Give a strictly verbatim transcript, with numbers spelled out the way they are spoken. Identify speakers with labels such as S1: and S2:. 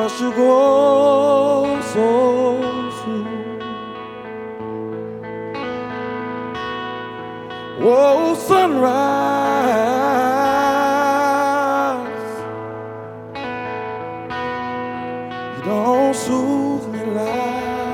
S1: rush to go so soon. Oh, sunrise, you don't soothe me like